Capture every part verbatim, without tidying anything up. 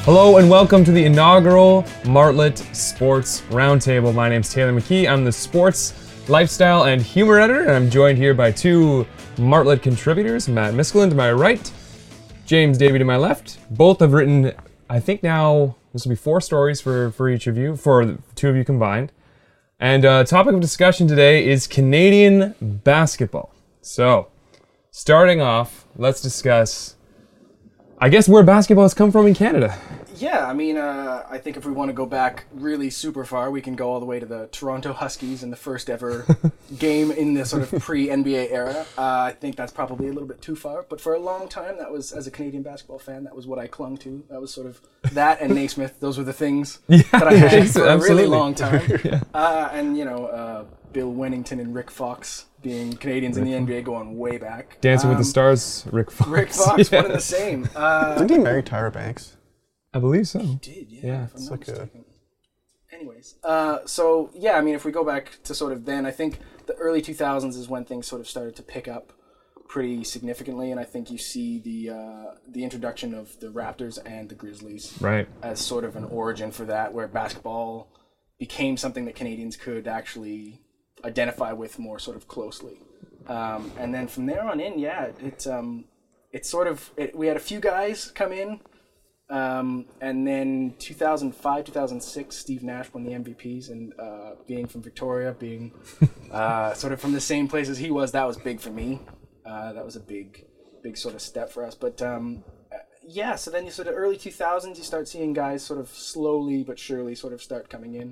Hello and welcome to the inaugural Martlet Sports Roundtable. My name's Taylor McKee. I'm the sports, lifestyle, and humor editor, and I'm joined here by two Martlet contributors, Matt Miskelin to my right, James Davey to my left. Both have written, I think now, this will be four stories for, for each of you, for the two of you combined. And uh, topic of discussion today is Canadian basketball. So, starting off, let's discuss, I guess, where basketball has come from in Canada. Yeah, I mean, uh, I think if we want to go back really super far, we can go all the way to the Toronto Huskies and the first ever game in the sort of pre-N B A era. Uh, I think that's probably a little bit too far, but for a long time, that was, as a Canadian basketball fan, that was what I clung to. That was sort of, that and Naismith, those were the things yeah, that I had for absolutely. a really long time. yeah. uh, and, you know, uh, Bill Wennington and Rick Fox being Canadians Rick in the N B A going way back. Dancing um, with the Stars, Rick Fox. Rick Fox, yes. One and the same. Uh, Didn't he marry Tyra Banks? I believe so. He did, yeah. yeah. If I'm it's not like mistaken. A... Anyways, uh, so yeah, I mean, if we go back to sort of then, I think the early two thousands is when things sort of started to pick up pretty significantly, and I think you see the uh, the introduction of the Raptors and the Grizzlies right. as sort of an origin for that, where basketball became something that Canadians could actually identify with more sort of closely. Um, and then from there on in, yeah, it um, it's sort of it, we had a few guys come in. Um, and then two thousand five, two thousand six, Steve Nash won the M V Ps, and uh, being from Victoria, being uh, sort of from the same place as he was, that was big for me. Uh, that was a big, big sort of step for us. But um, yeah, so then you sort of early two thousands, you start seeing guys sort of slowly but surely sort of start coming in.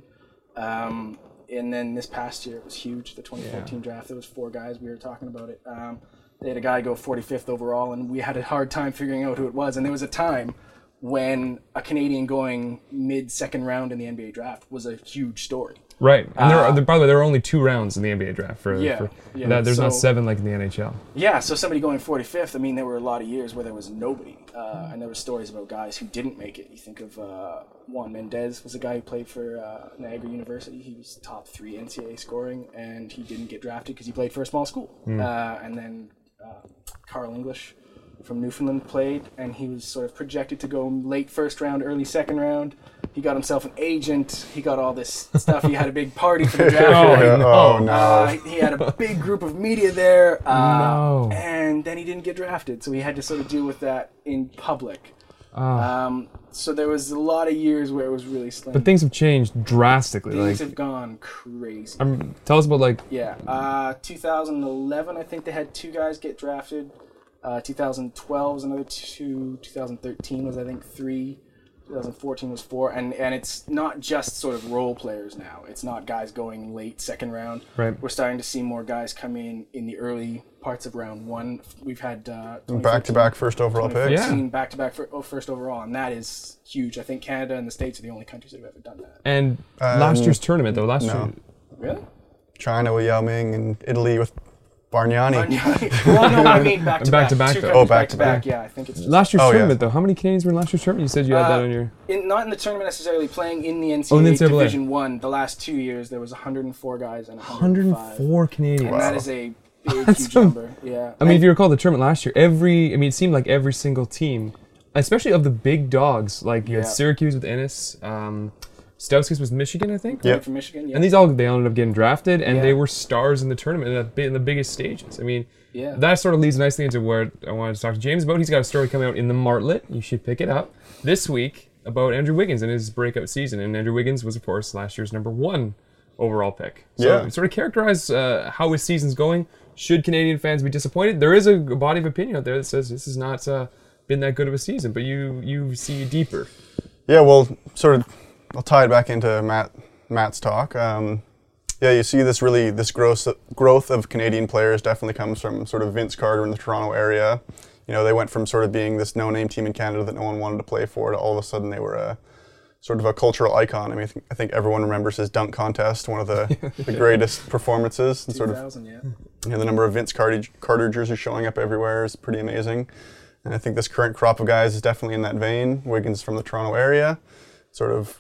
Um, and then this past year, it was huge, the twenty fourteen yeah. draft. There was four guys, we were talking about it. Um, they had a guy go forty-fifth overall, and we had a hard time figuring out who it was. And there was a time when a Canadian going mid-second round in the N B A draft was a huge story. Right. And there uh, are, by the way, there are only two rounds in the N B A draft. For, yeah, for yeah. That, there's so, not seven like in the N H L. Yeah, so somebody going forty-fifth, I mean, there were a lot of years where there was nobody. Uh, and there were stories about guys who didn't make it. You think of uh, Juan Mendez was a guy who played for uh, Niagara University. He was top three N C A A scoring, and he didn't get drafted because he played for a small school. Mm. Uh, and then uh, Carl English from Newfoundland played, and he was sort of projected to go late first round, early second round. He got himself an agent. He got all this stuff. He had a big party for the draft. oh, yeah. oh, no. Uh, he had a big group of media there, uh, no. and then he didn't get drafted, so he had to sort of deal with that in public. Oh. Um, so there was a lot of years where it was really slim. But things have changed drastically. Things like, have gone crazy. Um, tell us about, like... Yeah. Uh, two thousand eleven, I think they had two guys get drafted. Uh, two thousand twelve was another two. two thousand thirteen was, I think, three. two thousand fourteen was four. And, and it's not just sort of role players now. It's not guys going late second round. Right. We're starting to see more guys come in in the early parts of round one. We've had uh, back-to-back first overall picks. Yeah. Back-to-back for, oh, first overall, and that is huge. I think Canada and the States are the only countries that have ever done that. And Um, last year's tournament, though, last no. year... Really? China with Yao Ming and Italy with Bargnani. Well, no, I mean back to back. Back to back, Two though. countries Oh, back to back. back. Yeah, I think it's just, Last year's Oh, yeah. tournament, though, how many Canadians were in last year's tournament? You said you had Uh, that on your... in, not in the tournament necessarily, playing in the N C A A Oh, in the N C A A. Division One. The last two years, there was one hundred four guys and one one hundred hundred five. four Canadians. And that is a big, That's huge a- number. Yeah. I mean, And- if you recall the tournament last year, every... I mean, it seemed like every single team, especially of the big dogs, like you had Yeah. Syracuse with Ennis, um, Stauskas was Michigan, I think? Yeah. from Michigan. Yeah. And these all, they ended up getting drafted, and Yeah. they were stars in the tournament in the, in the biggest stages. I mean, Yeah. that sort of leads nicely into what I wanted to talk to James about. He's got a story coming out in the Martlet. You should pick it up this week about Andrew Wiggins and his breakout season. And Andrew Wiggins was, of course, last year's number one overall pick. So Yeah. sort of characterize uh, how his season's going. Should Canadian fans be disappointed? There is a body of opinion out there that says this has not uh, been that good of a season, but you you see deeper. Yeah, well, sort of, I'll tie it back into Matt Matt's talk. Um, yeah, you see this really, this growth, growth of Canadian players definitely comes from sort of Vince Carter in the Toronto area. You know, they went from sort of being this no-name team in Canada that no one wanted to play for to all of a sudden they were a sort of a cultural icon. I mean, I think, I think everyone remembers his dunk contest, one of the, the greatest performances. And sort of, yeah. you know, the number of Vince Carter, Carter jerseys showing up everywhere is pretty amazing. And I think this current crop of guys is definitely in that vein. Wiggins from the Toronto area, sort of,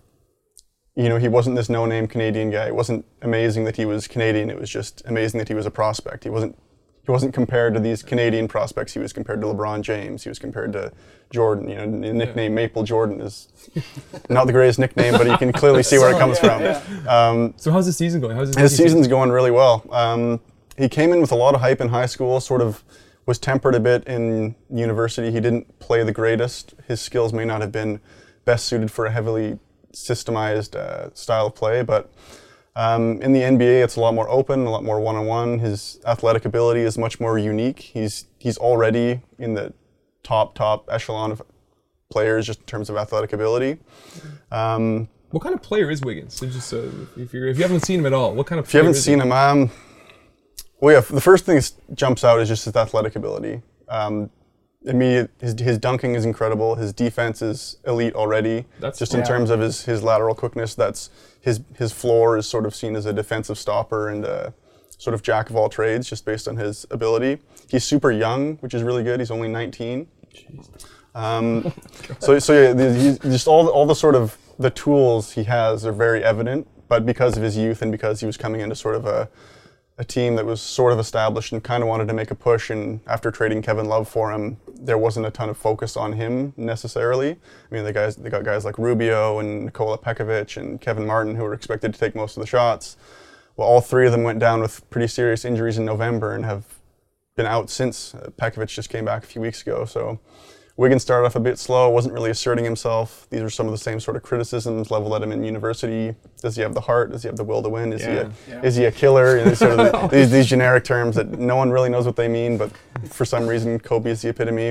you know, he wasn't this no-name Canadian guy. It wasn't amazing that he was Canadian. It was just amazing that he was a prospect. He wasn't he wasn't compared to these Canadian prospects. He was compared to LeBron James. He was compared to Jordan. You know, the nickname yeah. Maple Jordan is not the greatest nickname, but you can clearly see where it comes yeah, from. Yeah. Um, so how's the season going? How's his, his season's season? going really well. Um, he came in with a lot of hype in high school, sort of was tempered a bit in university. He didn't play the greatest. His skills may not have been best suited for a heavily systemized uh, style of play, but um, in the N B A it's a lot more open, a lot more one-on-one. His athletic ability is much more unique. He's he's already in the top, top echelon of players just in terms of athletic ability. Um, what kind of player is Wiggins? So just uh, if, you're, if you haven't seen him at all, what kind of if you player haven't is seen he? him, um, well, yeah, the first thing that jumps out is just his athletic ability. Um, immediate, his, his dunking is incredible. His defense is elite already. That's just yeah. in terms of his, his lateral quickness. That's his his floor is sort of seen as a defensive stopper and a sort of jack of all trades, just based on his ability. He's super young, which is really good. He's only nineteen. Um, so so yeah, he's just all the, all the sort of the tools he has are very evident. But because of his youth and because he was coming into sort of a a team that was sort of established and kind of wanted to make a push, and after trading Kevin Love for him, there wasn't a ton of focus on him necessarily. I mean, the guys they got guys like Rubio and Nikola Pekovic and Kevin Martin who were expected to take most of the shots. Well, all three of them went down with pretty serious injuries in November and have been out since. Uh, Pekovic just came back a few weeks ago, so Wiggins started off a bit slow, wasn't really asserting himself. These are some of the same sort of criticisms leveled at him in university. Does he have the heart? Does he have the will to win? Is, yeah. he, a, Yeah. is he a killer? You know, sort of the, these, these generic terms that no one really knows what they mean, but for some reason, Kobe is the epitome.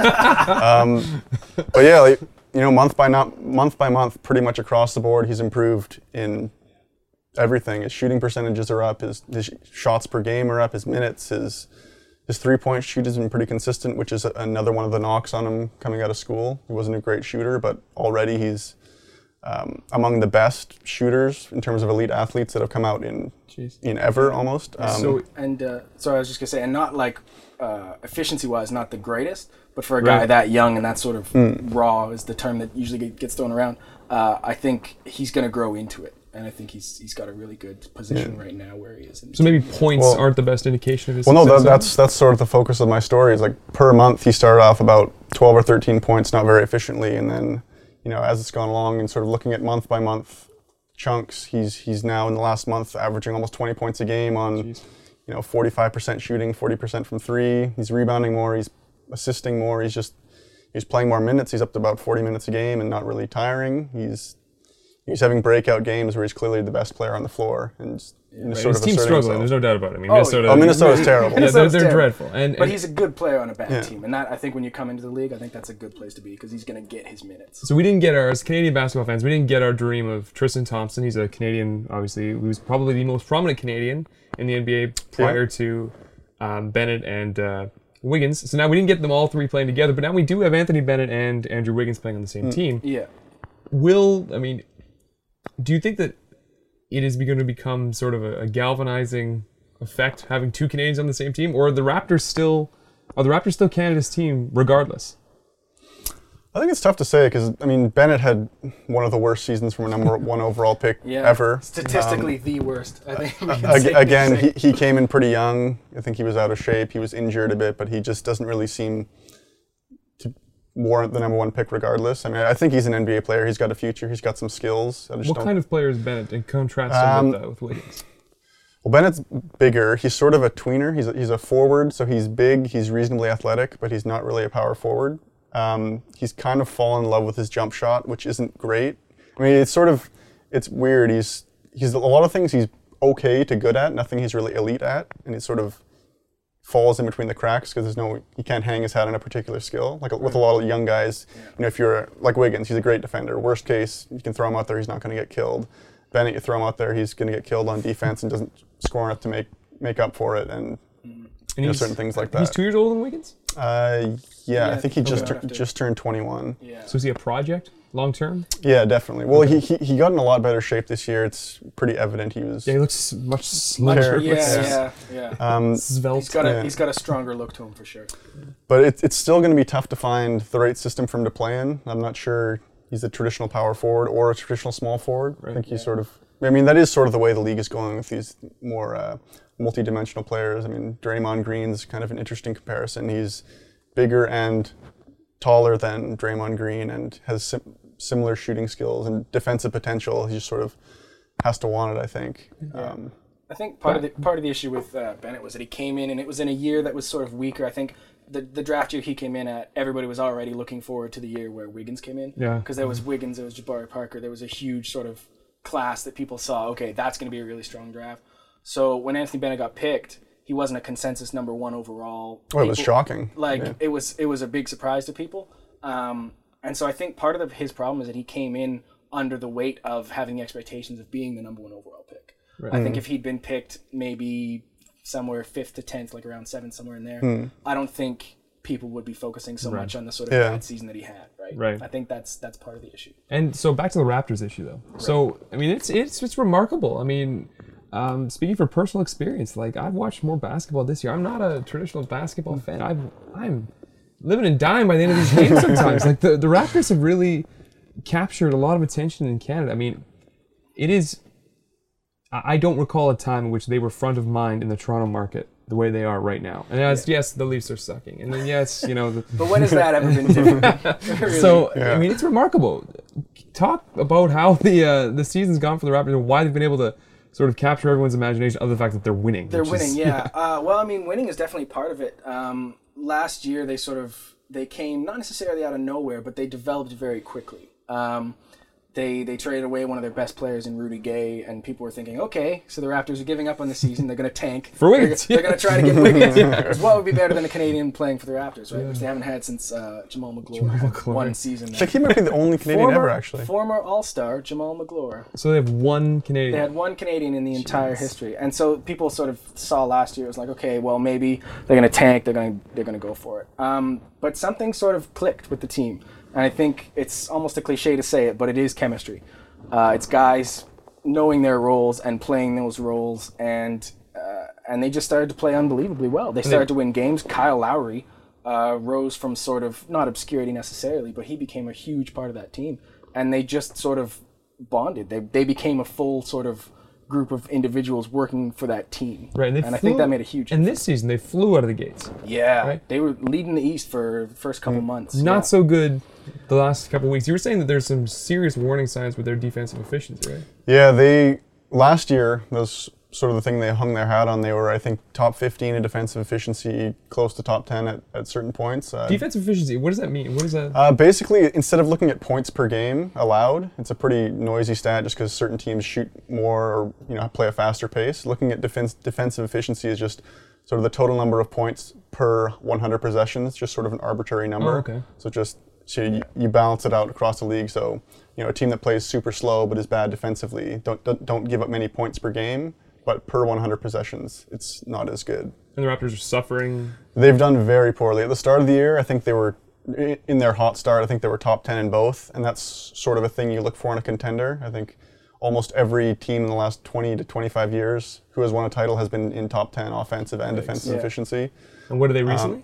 um, but yeah, like, you know, month by not, month by month, pretty much across the board, he's improved in everything. His shooting percentages are up. His, his shots per game are up. His minutes, his His three-point shoot has been pretty consistent, which is a, another one of the knocks on him coming out of school. He wasn't a great shooter, but already he's um, among the best shooters in terms of elite athletes that have come out in Jeez. in ever almost. Um, So and uh, so I was just gonna say, and not like uh, efficiency-wise, not the greatest, but for a guy Right. that young and that sort of raw is the term that usually get- gets thrown around. Uh, I think he's gonna grow into it, and I think he's he's got a really good position right now where he is. In the So maybe points Well- aren't the best indication of his Well, no, success. that, that's that's sort of the focus of my story. Is like per month he started off about twelve or thirteen points, not very efficiently, and then you know as it's gone along and sort of looking at month by month chunks, he's he's now in the last month averaging almost twenty points a game on Jeez. you know forty-five percent shooting, forty percent from three. He's rebounding more. He's assisting more. He's just he's playing more minutes. He's up to about forty minutes a game and not really tiring. He's He's having breakout games where he's clearly the best player on the floor and just, you know, Right. sort His of team's asserting struggling. himself. There's no doubt about it. I mean, Oh, Minnesota. Oh, Minnesota's terrible. Yeah, they're, Minnesota's they're terrible. dreadful. And, But and he's a good player on a bad Yeah. team, and that I think when you come into the league, I think that's a good place to be because he's going to get his minutes. so we didn't get our, as Canadian basketball fans, we didn't get our dream of Tristan Thompson. He's a Canadian, obviously, who's probably the most prominent Canadian in the N B A prior Yeah. to um, Bennett and uh, Wiggins. So now we didn't get them all three playing together, but now we do have Anthony Bennett and Andrew Wiggins playing on the same team. Yeah. Will, I mean, do you think that it is going to become sort of a, a galvanizing effect having two Canadians on the same team, or are the Raptors still are the Raptors still Canada's team regardless? I think it's tough to say because I mean Bennett had one of the worst seasons from a number one overall pick Yeah. ever. Statistically, the worst. I think. we can Ag- safely again, say. he, he came in pretty young. I think he was out of shape. He was injured a bit, but he just doesn't really seem to warrant the number one pick regardless. I mean, I think he's an N B A player. He's got a future. He's got some skills. I just What don't. kind of player is Bennett in contrast to Um, with, uh, with Wiggins? Well, Bennett's bigger. He's sort of a tweener. He's a, he's a forward, so he's big. He's reasonably athletic, but he's not really a power forward. Um, he's kind of fallen in love with his jump shot, which isn't great. I mean, it's sort of, it's weird. He's he's a lot of things he's okay to good at, nothing he's really elite at, and he sort of falls in between the cracks because there's no, he can't hang his hat on a particular skill. Like with a lot of young guys, you know, if you're like Wiggins, he's a great defender. Worst case, you can throw him out there, he's not going to get killed. Bennett, you throw him out there, he's going to get killed on defense and doesn't score enough to make make up for it, and And know, he's- certain things like He's that. two years older than Wiggins? Uh, yeah, Yeah, I think he just okay. tur- just turned twenty-one. Yeah. So is he a project long term? Yeah, definitely. Well, he, he he got in a lot better shape this year. It's pretty evident he was. Yeah, he looks much Much- slimmer. yeah, Yeah. yeah, yeah. Um, Svelte. He's got a yeah. he's got a stronger look to him for sure. but it, it's still going to be tough to find the right system for him to play in. I'm not sure he's a traditional power forward or a traditional small forward. I Right. think he's Yeah. sort of I mean, that is sort of the way the league is going with these more uh, multi-dimensional players. I mean, Draymond Green's kind of an interesting comparison. He's bigger and taller than Draymond Green and has sim- similar shooting skills and defensive potential. He just sort of has to want it, I think. Yeah. Um, I think part of the part of the issue with uh, Bennett was that he came in and it was in a year that was sort of weaker. I think the the draft year he came in at, everybody was already looking forward to the year where Wiggins came in. Yeah. Because there was Wiggins, there was Jabari Parker, there was a huge sort of class that people saw, okay, that's going to be a really strong draft. So when Anthony Bennett got picked, he wasn't a consensus number one overall. well, it was People- shocking. Like Yeah. it was, it was a big surprise to people, um, and so I think part of the, his problem is that he came in under the weight of having the expectations of being the number one overall pick. Right. I think if he'd been picked maybe somewhere fifth to tenth, like around seven, somewhere in there, Mm. I don't think people would be focusing so Right. much on the sort of Yeah. bad season that he had. Right. Right. I think that's that's part of the issue. And so back to the Raptors issue, though. So I mean, it's it's it's remarkable. I mean, um, speaking for personal experience, like I've watched more basketball this year. I'm not a traditional basketball fan. I've I'm living and dying by the end of these games sometimes. Like the the Raptors have really captured a lot of attention in Canada. I mean, it is. I I don't recall a time in which they were front of mind in the Toronto market the way they are right now. And yes, yes, the Leafs are sucking, and then yes, you know. The, But when has that ever been different? Really. So Yeah. I mean, it's remarkable. Talk about how the uh, the season's gone for the Raptors and why they've been able to sort of capture everyone's imagination, other than the fact that they're winning. They're which winning, is- yeah. Uh, well, I mean, winning is definitely part of it. Um, last year, they sort of they came not necessarily out of nowhere, but they developed very quickly. Um, they they traded away one of their best players in Rudy Gay, and people were thinking, okay, so the Raptors are giving up on the season. They're going to tank For Wiggins, They're, yeah. they're going to try to get Wiggins. Because what would be better than a Canadian playing for the Raptors, right? Which they haven't had since uh, Jamal McGlure had McGlure. one season. I think he might be the only Canadian former, ever, actually. Former All-Star Jamal McGlure. So they have one Canadian. They had one Canadian in the entire history, and so people sort of saw last year. It was like, okay, well, maybe they're going to tank. They're going to they're going to go for it. Um, but something sort of clicked with the team, and I think it's almost a cliche to say it, but it is chemistry. Uh, it's guys knowing their roles and playing those roles, and uh, and they just started to play unbelievably well. They started to win games. Kyle Lowry uh, rose from sort of not obscurity necessarily, but he became a huge part of that team, and they just sort of bonded. They they became a full sort of group of individuals working for that team. Right, and, they and I flew- think that made a huge And difference. this season, they flew out of the gates. Yeah, right? they were leading the East for the first couple months. Not yeah. so good the last couple of weeks. You were saying that there's some serious warning signs with their defensive efficiency, right? Yeah, they last year that was sort of the thing they hung their hat on. They were, I think, top fifteen in defensive efficiency, close to top ten at, at certain points. Uh, Defensive efficiency, what does that mean? What is that? uh, basically, instead of looking at points per game allowed, it's a pretty noisy stat just because certain teams shoot more or you know play a faster pace. Looking at defense defensive efficiency is just sort of the total number of points per one hundred possessions, just sort of an arbitrary number. Oh, okay. So just so you, you balance it out across the league. So you know a team that plays super slow but is bad defensively don't don't, don't give up many points per game, but per one hundred possessions, it's not as good. And the Raptors are suffering. They've done very poorly. At the start of the year, I think they were, i- in their hot start, I think they were top ten in both, and that's sort of a thing you look for in a contender. I think almost every team in the last twenty to twenty-five years who has won a title has been in top ten offensive and defensive Yeah. efficiency. And what are they recently?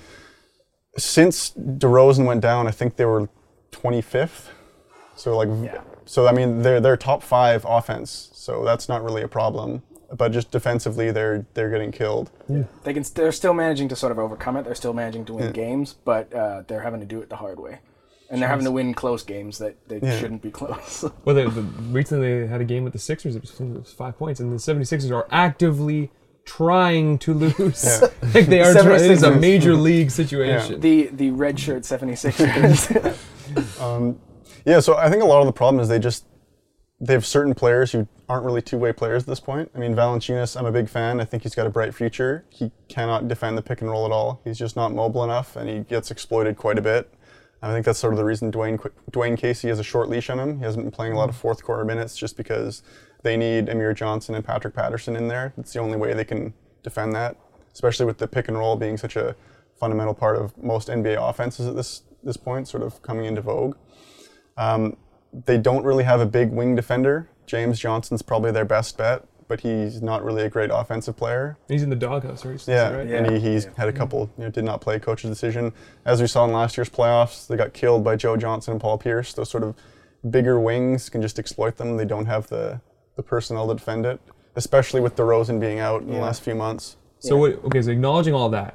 Since DeRozan went down, I think they were twenty-fifth. So like, Yeah. so I mean, they're they're top five offense, so that's not really a problem. But just defensively, they're they're getting killed. They can. They're still managing to sort of overcome it. They're still managing to win games, but uh, they're having to do it the hard way, and they're having to win close games that they Yeah. shouldn't be close. Well, they, the, recently they had a game with the Sixers. It was, it was five points, and the seventy-sixers are actively trying to lose. Yeah. like they are. Try, it is a seventy-sixers. major league situation. the the red shirt seventy-sixers. Um, yeah, so I think a lot of the problem is they just they have certain players who aren't really two-way players at this point. I mean, Valanciunas, I'm a big fan. I think he's got a bright future. He cannot defend the pick and roll at all. He's just not mobile enough, and he gets exploited quite a bit. I think that's sort of the reason Dwayne Qu- Dwayne Casey has a short leash on him. He hasn't been playing a lot of fourth quarter minutes just because they need Amir Johnson and Patrick Patterson in there. It's the only way they can defend that, especially with the pick and roll being such a fundamental part of most N B A offenses at this this point, sort of coming into vogue. Um, they don't really have a big wing defender. James Johnson's probably their best bet, but he's not really a great offensive player. He's in the doghouse, right? Yeah, right? and he, he's Yeah. had a couple, you know, did not play coach's decision. As we saw in last year's playoffs, they got killed by Joe Johnson and Paul Pierce. Those sort of bigger wings can just exploit them. They don't have the the personnel to defend it, especially with DeRozan being out in Yeah. the last few months. So Yeah. what, okay, so acknowledging all that,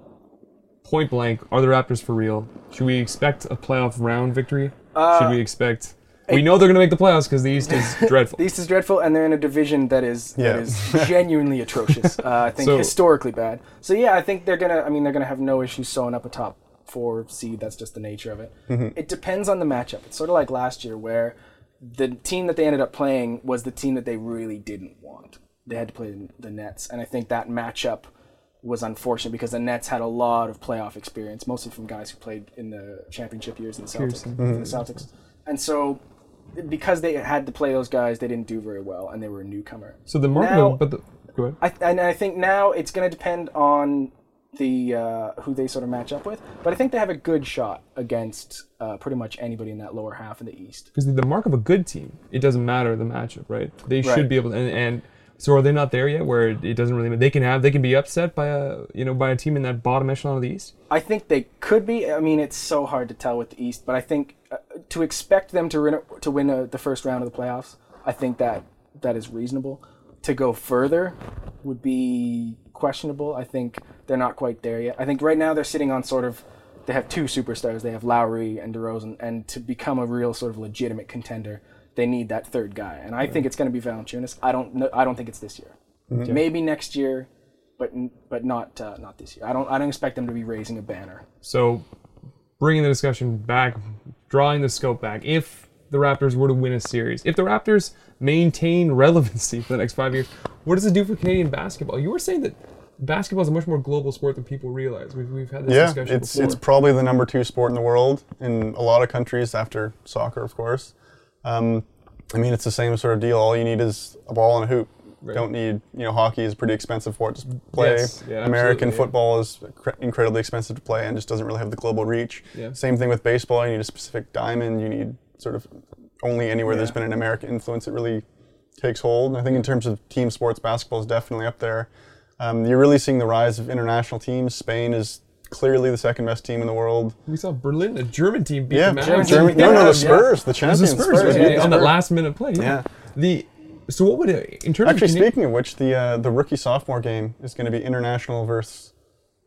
point blank, are the Raptors for real? Should we expect a playoff round victory? Uh, Should we expect? We know they're going to make the playoffs because the East is dreadful. The East is dreadful, and they're in a division that is that Yeah. is genuinely atrocious. Uh, I think So- historically bad. So yeah, I think they're gonna. I mean, they're gonna have no issues sewing up a top four seed. That's just the nature of it. It depends on the matchup. It's sort of like last year, where the team that they ended up playing was the team that they really didn't want. They had to play the Nets, and I think that matchup was unfortunate because the Nets had a lot of playoff experience, mostly from guys who played in the championship years in the Celtics. Pearson. In the Celtics, and so. Because they had to play those guys, they didn't do very well, and they were a newcomer. So the market, Now- of, but the, go ahead. I and I think now it's going to depend on the uh, who they sort of match up with. But I think they have a good shot against uh, pretty much anybody in that lower half of the East. Because the mark of a good team, it doesn't matter the matchup, right? They Right. should be able to, and, and so are they not there yet? Where it, it doesn't really, they can have, they can be upset by a, you know, by a team in that bottom echelon of the East. I think they could be. I mean, it's so hard to tell with the East, but I think uh, to expect them to win to win a, the first round of the playoffs, I think that that is reasonable. To go further would be questionable. I think they're not quite there yet. I think right now they're sitting on sort of, they have two superstars. They have Lowry and DeRozan, and to become a real sort of legitimate contender, they need that third guy. And I think it's going to be Valanciunas. I don't know. I don't think it's this year. Maybe next year. But but not uh, not this year. I don't I don't expect them to be raising a banner. So bringing the discussion back, drawing the scope back, if the Raptors were to win a series, if the Raptors maintain relevancy for the next five years, what does it do for Canadian basketball? You were saying that basketball is a much more global sport than people realize. We've, we've had this Yeah, discussion it's before. it's probably the number two sport in the world in a lot of countries after soccer, of course. Um, I mean, it's the same sort of deal. All you need is a ball and a hoop. Right. Don't need, you know, hockey is pretty expensive for it to play. Yes, yeah, American absolutely, yeah. football is cr- incredibly expensive to play and just doesn't really have the global reach. Yeah. Same thing with baseball. You need a specific diamond. You need sort of only anywhere there's Yeah. been an American influence it really takes hold. And I think in terms of team sports, basketball is definitely up there. Um, you're really seeing the rise of international teams. Spain is clearly the second best team in the world. We saw Berlin, a German team, beat Yeah, the German, Mavs. German, no, no, Yeah. the Spurs, the It was champions. the Spurs, Spurs, right? yeah, Yeah, on that Spurs. last minute play. Yeah. Yeah. The so what would it in terms Actually, of Canadian- speaking of which, the uh, the rookie sophomore game is going to be international versus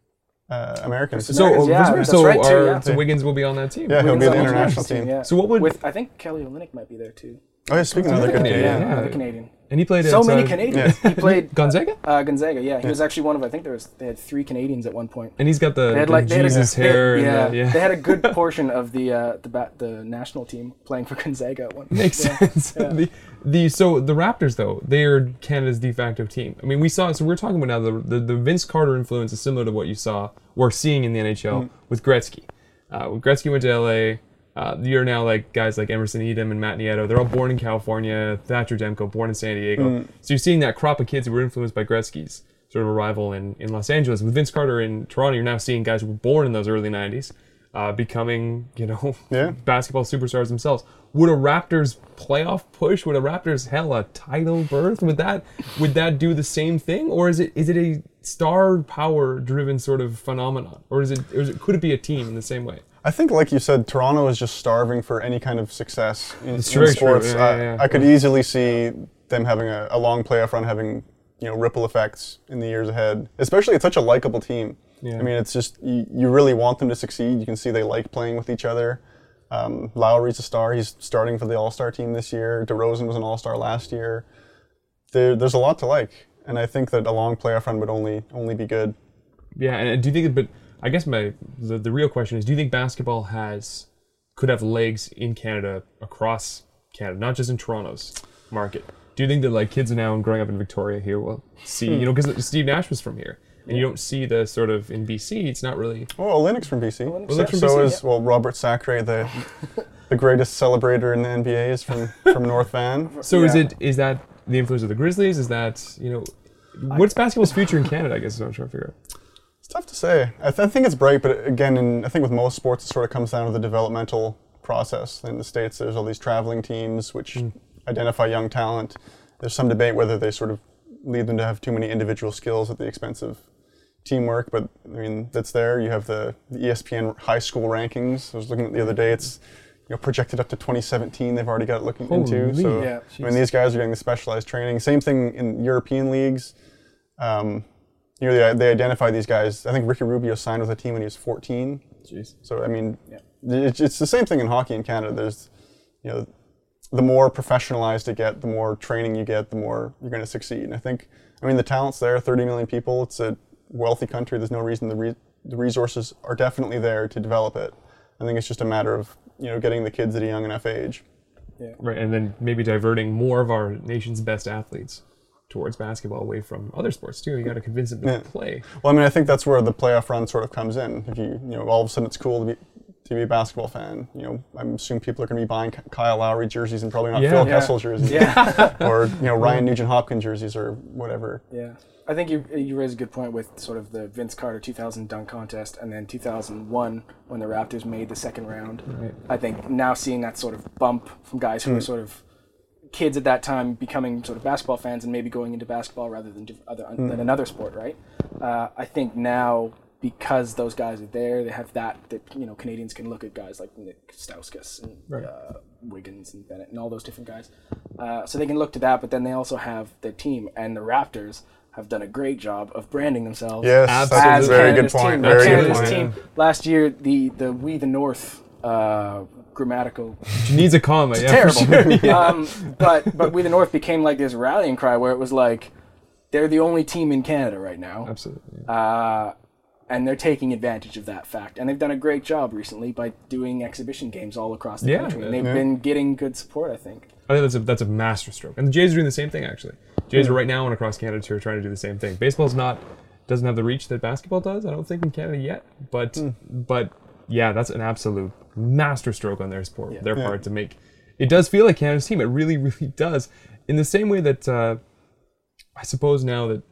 uh, Americans. Versus so Americans, yeah, so, that's so right too, our- yeah. so Wiggins will be on that team. Yeah, he'll be Wiggins the on the international Canadian team. Yeah. So what would- with I think Kelly Olynyk might be there too. Oh, yeah, speaking of another good Canadian, Canadian. yeah. Another Canadian. And he played So at, many uh, Canadians. He played Gonzaga, uh, Gonzaga. Yeah, he was actually one of. I think there was they had three Canadians at one point. and he's got the, They had the like they had a- Jesus they- hair. yeah, and the, yeah. they had a good portion of the uh, the bat, the national team playing for Gonzaga at one point. Makes Yeah. sense. Yeah. The, the so the Raptors though, they are Canada's de facto team. I mean, we saw. So we're talking about now the, the the Vince Carter influence is similar to what you saw we're seeing in the N H L Mm. with Gretzky. Uh, when Gretzky went to L A, uh, you're now like guys like Emerson Edom and Matt Nieto. They're all born in California. Thatcher Demko, born in San Diego. Mm. So you're seeing that crop of kids who were influenced by Gretzky's sort of arrival in, in Los Angeles. With Vince Carter in Toronto, you're now seeing guys who were born in those early nineties uh, becoming, you know, Yeah. basketball superstars themselves. Would a Raptors playoff push? Would a Raptors hell a title berth? Would that would that do the same thing, or is it is it a star power driven sort of phenomenon, or is it or is it could it be a team in the same way? I think, like you said, Toronto is just starving for any kind of success in, in very true. sports. Yeah, I, yeah, yeah. I could easily see them having a, a long playoff run, having you know ripple effects in the years ahead. Especially, it's such a likable team. Yeah. I mean, it's just you, you really want them to succeed. You can see they like playing with each other. Um, Lowry's a star. He's starting for the All-Star team this year. DeRozan was an All-Star last year. There, there's a lot to like, and I think that a long playoff run would only only be good. Yeah, and do you think? But I guess my the, the real question is: do you think basketball has could have legs in Canada across Canada, not just in Toronto's market? Do you think that like kids now growing up in Victoria here will see, you know, because Steve Nash was from here, and you don't see the sort of in B C. It's not really. Oh, Olynyk from B C. Olynyk's so from so B C, is well Robert Sacre, the the greatest celebrator in the N B A, is from from North Van. So is Yeah. it is that the influence of the Grizzlies? Is that you know, what's basketball's future in Canada? I guess is what I'm trying to figure out. It's tough to say. I, th- I think it's bright, but again, in, I think with most sports, it sort of comes down to the developmental process. In the States, there's all these traveling teams which identify young talent. There's some debate whether they sort of lead them to have too many individual skills at the expense of teamwork, but I mean, that's there. You have the, the E S P N high school rankings. I was looking at the other day. It's you know, projected up to twenty seventeen. They've already got it looking Holy into. So yeah. I mean, these guys are getting the specialized training. Same thing in European leagues. Um, you know, they, they identify these guys. I think Ricky Rubio signed with a team when he was fourteen. Jeez. So I mean, Yeah. it's, it's the same thing in hockey in Canada. There's, you know, the more professionalized you get, the more training you get, the more you're going to succeed. And I think, I mean, the talent's there. thirty million people. It's a wealthy country. There's no reason the re- the resources are definitely there to develop it. I think it's just a matter of, you know, getting the kids at a young enough age. Yeah. Right, and then maybe diverting more of our nation's best athletes towards basketball away from other sports too. You got to convince them to Yeah. play. Well, I mean, I think that's where the playoff run sort of comes in. If you, you know, all of a sudden it's cool to be to be a basketball fan. You know, I'm assuming people are going to be buying Kyle Lowry jerseys and probably not Yeah. Phil Yeah. Kessel jerseys, Yeah. or you know Ryan Nugent-Hopkins jerseys or whatever. Yeah, I think you you raise a good point with sort of the Vince Carter two thousand dunk contest, and then two thousand one when the Raptors made the second round. Right. I think now seeing that sort of bump from guys who were sort of kids at that time becoming sort of basketball fans and maybe going into basketball rather than diff- other than another sport, right? Uh, I think now because those guys are there, they have that that you know Canadians can look at guys like Nick Stauskas and Right. uh, Wiggins and Bennett and all those different guys, uh, so they can look to that. But then they also have their team, and the Raptors have done a great job of branding themselves. Yes, Absolutely. that's as a very Canada's good point. Team. Very good Canada's point. team last year, the the We the North uh, grammatical Needs a comma. Yeah, terrible. For sure. um, but but We the North became like this rallying cry where it was like they're the only team in Canada right now. Absolutely. Uh, and they're taking advantage of that fact. And they've done a great job recently by doing exhibition games all across the Yeah, country. And they've yeah. been getting good support, I think. I think that's a that's a master stroke, and the Jays are doing the same thing actually. Jays are right now and across Canada too are trying to do the same thing. Baseball's not doesn't have the reach that basketball does. I don't think in Canada yet, but but yeah, that's an absolute master stroke on their sport, Yeah. their Yeah. part to make. It does feel like Canada's team. It really really does. In the same way that uh, I suppose now that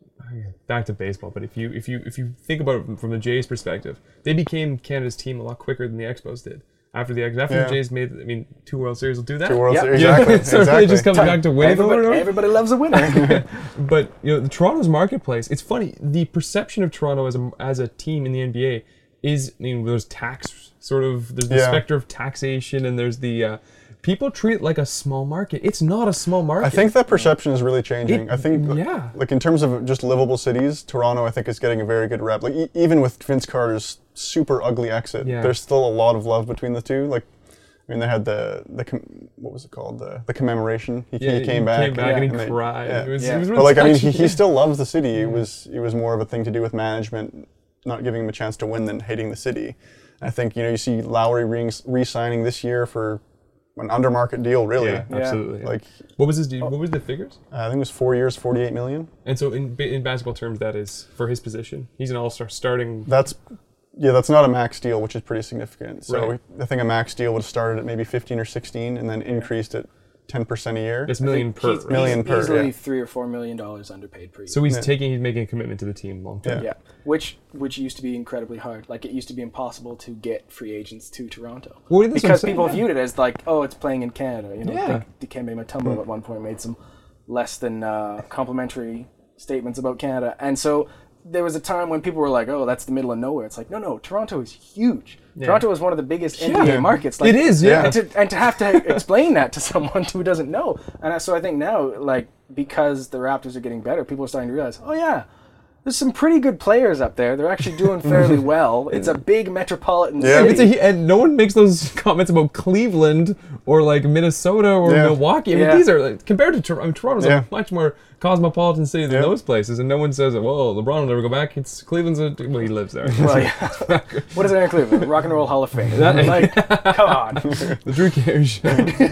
back to baseball, but if you if you if you think about it from the Jays' perspective, they became Canada's team a lot quicker than the Expos did. After the after Yeah. the Jays made, I mean, two World Series will do that. Two World Yeah. Series, Yeah. exactly. so exactly. it just comes back to winning over and Everybody, over. everybody loves a winner. But you know, the Toronto's marketplace. It's funny. The perception of Toronto as a as a team in the N B A is, you know, there's tax sort of there's the Yeah. specter of taxation, and there's the uh, people treat it like a small market. It's not a small market. I think that perception is really changing. It- I think, yeah. like in terms of just livable cities, Toronto, I think, is getting a very good rep. Like e- even with Vince Carter's super ugly exit, Yeah. there's still a lot of love between the two. Like, I mean, they had the the com- what was it called? The the commemoration. He, Yeah, he came back. Came back and he and they- cried. yeah. It was, Yeah. it was But really like, I mean, he, touching. he still loves the city. It was it was more of a thing to do with management not giving him a chance to win than hating the city. I think, you know, you see Lowry re- re-signing this year for an undermarket deal, really. Yeah, Yeah. absolutely. Like, what was his? What was the figures? uh, I think it was four years, forty-eight million. And so in ba- in basketball terms, that is for his position. He's an all-star starting. That's, yeah, that's not a max deal, which is pretty significant. So Right. I think a max deal would have started at maybe fifteen or sixteen and then increased at ten percent a year. It's million per. He's, right? Million he's per, easily yeah. three or four million dollars underpaid per year. So he's Yeah. taking, he's making a commitment to the team long term. yeah, which which used to be incredibly hard. Like it used to be impossible to get free agents to Toronto Well, that's what I'm because saying, people yeah. viewed it as like, oh, it's playing in Canada. You know, Yeah. I think Dikembe Mutombo at one point made some less than uh, complimentary statements about Canada, and so there was a time when people were like, oh, that's the middle of nowhere. It's like, no, no, Toronto is huge. Toronto is one of the biggest N B A Yeah. markets. Like, It is, yeah. And to, and to have to explain that to someone who doesn't know. And I- so I think now, like, because the Raptors are getting better, people are starting to realize, oh, yeah, there's some pretty good players up there. They're actually doing fairly well. It's a big metropolitan Yeah. city. It's a, and no one makes those comments about Cleveland or like Minnesota or Yeah. Milwaukee. I mean, Yeah. these are like, compared to Toronto. I mean, Toronto's Yeah. a much more cosmopolitan city than Yeah. those places, and no one says, "Well, LeBron will never go back." It's Cleveland's a well, he lives there. Well, yeah. What is it in Cleveland? Rock and Roll Hall of Fame. Like, come on. The Drew Carey show.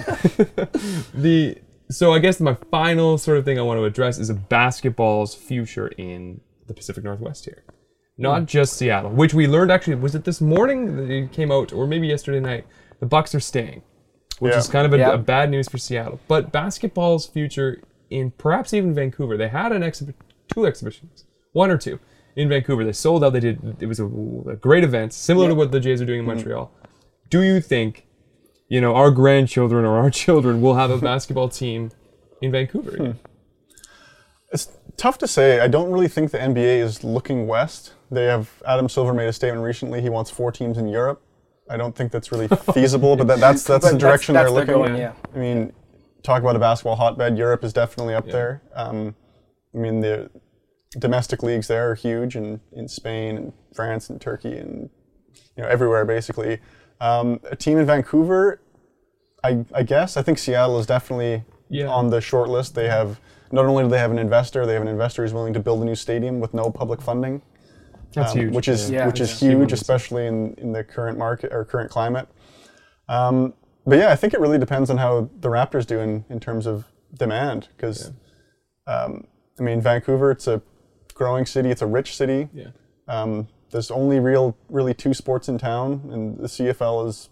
the so I guess my final sort of thing I want to address is a basketball's future in the Pacific Northwest here, not just Seattle, which we learned actually was it this morning that it came out, or maybe yesterday night. The Bucks are staying, which Yeah. is kind of a, Yeah. a bad news for Seattle. But basketball's future in perhaps even Vancouver. They had an exhibit, two exhibitions, one or two in Vancouver. They sold out. They did. It was a, a great event, similar to what the Jays are doing in Montreal. Do you think, you know, our grandchildren or our children will have a basketball team in Vancouver again? It's tough to say. I don't really think the N B A is looking west. They have Adam Silver made a statement recently. He wants four teams in Europe. I don't think that's really feasible, but that, that's that's But the direction that's, they're that's looking. going, yeah. I mean, talk about a basketball hotbed. Europe is definitely up Yeah. there. Um, I mean, the domestic leagues there are huge in, in Spain and France and Turkey and you know everywhere basically. Um, a team in Vancouver, I, I guess I think Seattle is definitely Yeah. on the short list. They have not only do they have an investor, they have an investor who's willing to build a new stadium with no public funding. That's um, huge. Which is Yeah. which is Yeah. huge, Humongous. especially in, in the current market or current climate. Um, but yeah, I think it really depends on how the Raptors do in, in terms of demand. Because um, I mean, Vancouver, it's a growing city, it's a rich city. Yeah. Um, there's only real really two sports in town, and the C F L is.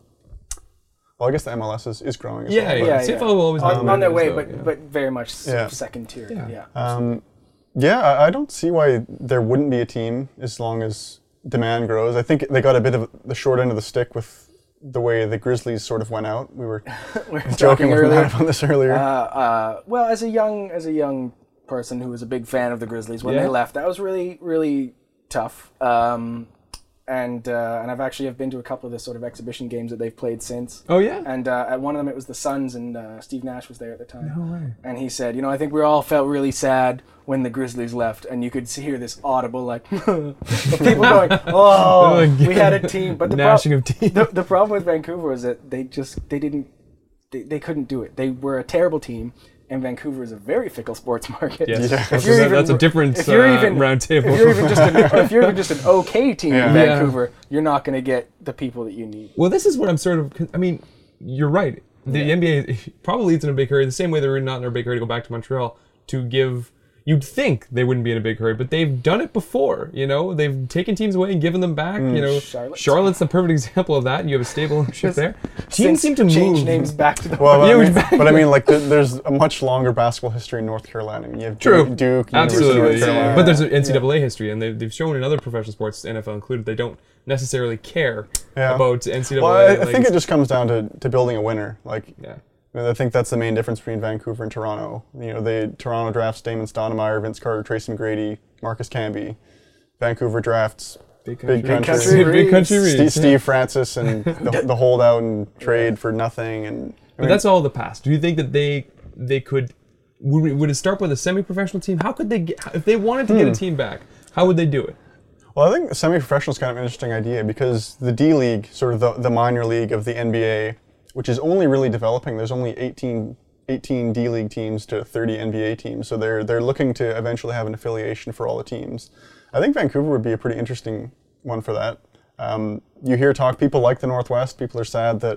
Well, I guess the M L S is, is growing as Yeah, well. but- yeah. Yeah, C F L yeah. will always have on, on their winners, way, though, but yeah. but very much sort Yeah. of second tier. Yeah. Yeah. Um, yeah, I, I don't see why there wouldn't be a team as long as demand grows. I think they got a bit of the short end of the stick with the way the Grizzlies sort of went out. We were We were joking talking with earlier. Matt on this earlier. Uh, uh, well, as a young as a young person who was a big fan of the Grizzlies when Yeah. they left, that was really really tough. Um, and uh, and I've actually have been to a couple of the sort of exhibition games that they've played since. Oh yeah. And uh, at one of them, it was the Suns, and uh, Steve Nash was there at the time. No way. And he said, you know, I think we all felt really sad when the Grizzlies left, and you could hear this audible like, of people going, "Oh, we had a team." But the, Gnashing prob- of teeth. the the problem with Vancouver was that they just they didn't they, they couldn't do it. They were a terrible team, and Vancouver is a very fickle sports market. Yes. Yeah. That's, If you're a, even- that's a different if you're uh, even- round table. If you're even just an, if you're even just an okay team Yeah. in Yeah. Vancouver, you're not going to get the people that you need. Well, this is what I'm sort of. I mean, you're right. The Yeah. N B A probably is in a big hurry, the same way they're not in a big hurry to go back to Montreal to give. You'd think they wouldn't be in a big hurry, but they've done it before. You know, they've taken teams away and given them back. You know, Charlotte. Charlotte's the perfect example of that. You have a stable ownership there. Teams Since seem to change move. names back to the Well, Yeah, I we're mean, back. but I mean, like, there, there's a much longer basketball history in North Carolina. I mean, you have True. Duke, Duke University of Absolutely, North yeah. Carolina. But there's an N C double A history, and they've, they've shown in other professional sports, N F L included, they don't necessarily care Yeah. about N C double A. Well, I, I like, think it just comes down to, to building a winner. Like, yeah. I mean, I think that's the main difference between Vancouver and Toronto. You know, they Toronto drafts Damon Stoudemire, Vince Carter, Tracy McGrady, Marcus Camby. Vancouver drafts Big Big country, country. Big country Reeds. Steve, Reeds, yeah. Steve Francis and the, the holdout and trade for nothing. And I But mean, that's all the past. Do you think that they they could would, we- would it start with a semi-professional team? How could they get, if they wanted to get Hmm. a team back? How would they do it? Well, I think semi-professional is kind of an interesting idea because the D League, sort of the, the minor league of the N B A, which is only really developing. There's only eighteen, eighteen D League teams to thirty N B A teams, so they're they're looking to eventually have an affiliation for all the teams. I think Vancouver would be a pretty interesting one for that. Um, you hear talk, people like the Northwest. People are sad that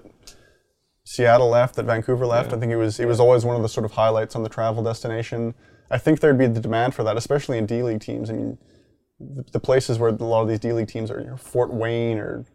Seattle left, that Vancouver left. Yeah. I think it was it was always one of the sort of highlights on the travel destination. I think there'd be the demand for that, especially in D League teams. I mean, the, the places where a lot of these D League teams are, you know, Fort Wayne or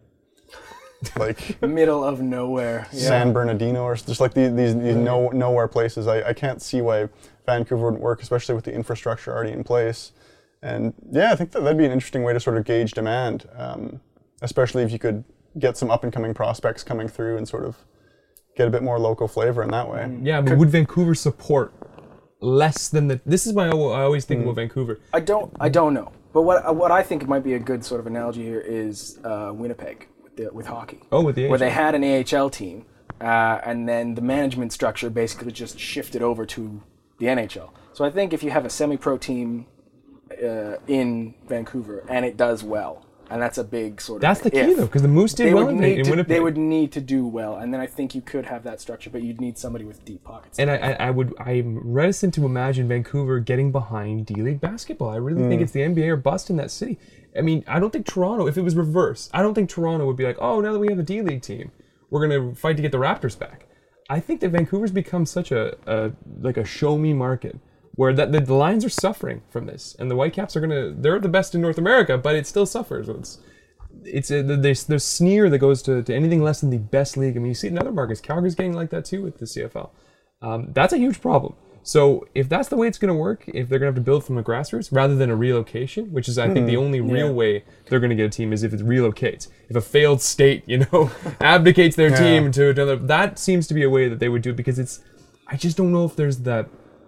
like middle of nowhere. Yeah. San Bernardino, or just like these, these, these no, nowhere places. I, I can't see why Vancouver wouldn't work, especially with the infrastructure already in place. And yeah, I think that that'd be an interesting way to sort of gauge demand, um, especially if you could get some up and coming prospects coming through and sort of get a bit more local flavor in that way. Yeah, but would Vancouver support less than the? This is my I always think about Vancouver. I don't. I don't know. But what what I think might be a good sort of analogy here is uh, Winnipeg with the, with hockey, Oh, with the where A H L. they had an A H L team, uh, and then the management structure basically just shifted over to the N H L. So I think if you have a semi-pro team uh, in Vancouver and it does well, and that's a big sort of That's the key if, though, because the Moose did they well would in, need in to, Winnipeg. they would need to do well, and then I think you could have that structure, but you'd need somebody with deep pockets. And I, I, I would, I'm reticent to imagine Vancouver getting behind D League basketball. I really think it's the N B A or bust in that city. I mean, I don't think Toronto, if it was reversed, I don't think Toronto would be like, oh, now that we have a D League team, we're gonna fight to get the Raptors back. I think that Vancouver's become such a, a like a show me market where that the, the Lions are suffering from this, and the Whitecaps are gonna, they're the best in North America, but it still suffers. It's, it's a, there's there's sneer that goes to, to anything less than the best league. I mean, you see it in other markets. Calgary's getting like that too with the C F L. Um, that's a huge problem. So if that's the way it's going to work, if they're going to have to build from the grassroots rather than a relocation, which is I think the only real Yeah. way they're going to get a team is if it relocates. If a failed state, you know, abdicates their Yeah. team to another, that seems to be a way that they would do it because it's. I just don't know if there's that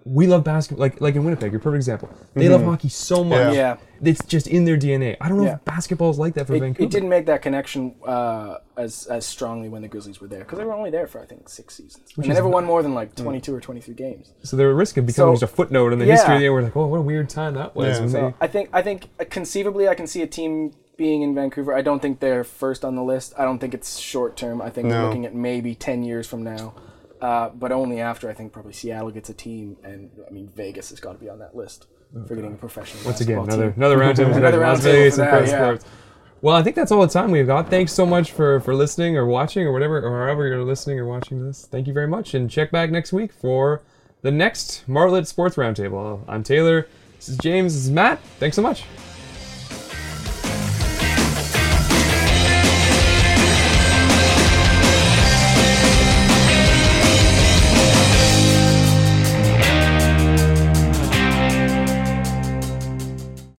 we love basketball. Like like in Winnipeg, you're a perfect example. They love hockey so much. Yeah. It's just in their D N A. I don't know Yeah. if basketball is like that for It, Vancouver. it didn't make that connection uh, as as strongly when the Grizzlies were there because they were only there for I think six seasons. And they is never won more than like twenty-two or twenty-three games. So they're at risk of becoming So- just a footnote in the yeah. history of the game. We're like, oh, what a weird time that was. Yeah. when So they, I think I think uh, conceivably I can see a team being in Vancouver. I don't think they're first on the list. I don't think it's short term. I think we're No. looking at maybe ten years from now. Uh, but only after I think probably Seattle gets a team, and I mean Vegas has got to be on that list for getting a professional. Once again, basketball another team. another roundtable. Another Las roundtable Vegas for and that, pro yeah. sports. Well, I think that's all the time we've got. Thanks so much for for listening or watching or whatever, or however you're listening or watching this. Thank you very much, and check back next week for the next Martlet Sports Roundtable. I'm Taylor. This is James. This is Matt. Thanks so much.